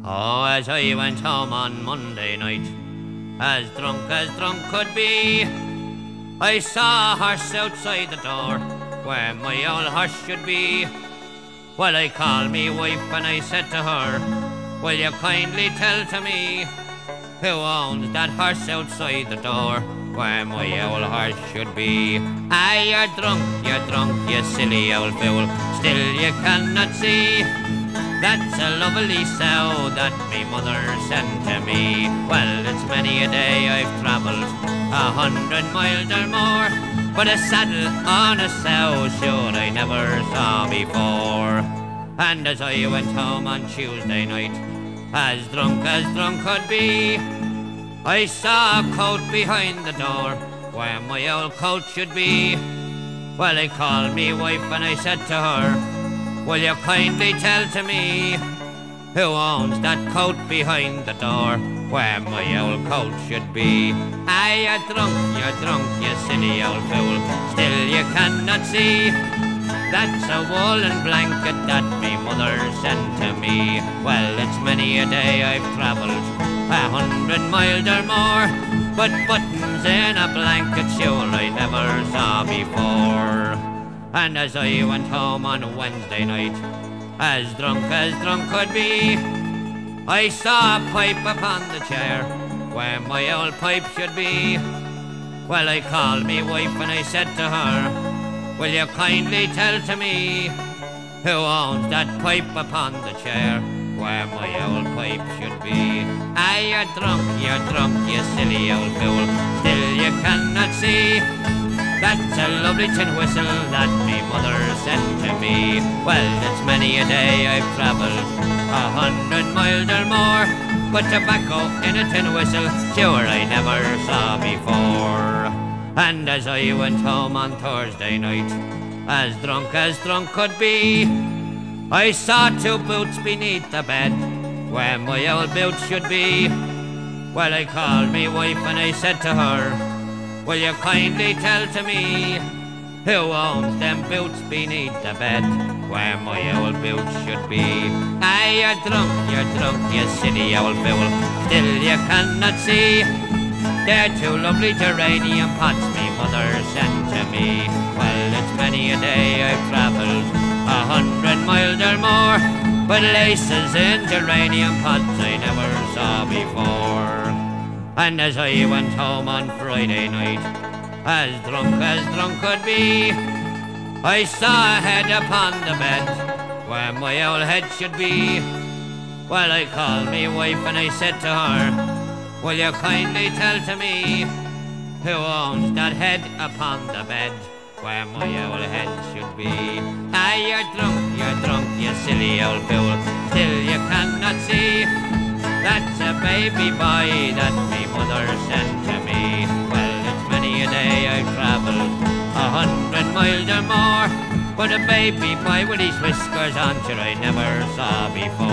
Oh, as I went home on Monday night, as drunk could be, I saw a horse outside the door, where my old horse should be. Well, I called me wife and I said to her, will you kindly tell to me, who owns that horse outside the door, where my old horse should be? Ah, you're drunk, you silly old fool, still you cannot see. That's a lovely sow that me mother sent to me. Well, it's many a day I've travelled 100 miles or more, but a saddle on a sow sure I never saw before. And as I went home on Tuesday night, as drunk could be, I saw a coat behind the door, where my old coat should be. Well, I called me wife and I said to her, will you kindly tell to me, who owns that coat behind the door, where my old coat should be? Ah, you're drunk, you silly old fool, still you cannot see. That's a woolen blanket that me mother sent to me. Well, it's many a day I've travelled 100 miles or more, but buttons in a blanket sure I never saw before. And as I went home on Wednesday night, as drunk could be, I saw a pipe upon the chair, where my old pipe should be. Well, I called me wife and I said to her, will you kindly tell to me, who owns that pipe upon the chair, where my old pipe should be? Ah, you're drunk, you silly old fool, still you cannot see. That's a lovely tin whistle that me mother sent to me. Well, it's many a day I've travelled 100 miles or more, but tobacco in a tin whistle sure I never saw before. And as I went home on Thursday night, as drunk could be, I saw two boots beneath the bed, where my old boots should be. Well, I called me wife and I said to her, will you kindly tell to me, who owns them boots beneath the bed, where my old boots should be? Ah, you're drunk, you silly old fool, still you cannot see. They're two lovely geranium pots me mother sent to me. Well, it's many a day I've travelled 100 miles or more, but laces in geranium pots I never saw before. And as I went home on Friday night, as drunk could be, I saw a head upon the bed, where my old head should be. Well, I called me wife and I said to her, will you kindly tell to me, who owns that head upon the bed, where my old head should be? Ah, you're drunk, you silly old fool, still you cannot see. That's a baby boy that me mother sent to me. Well, it's many a day I've travelled 100 miles or more, but a baby boy with his whiskers on sure I never saw before.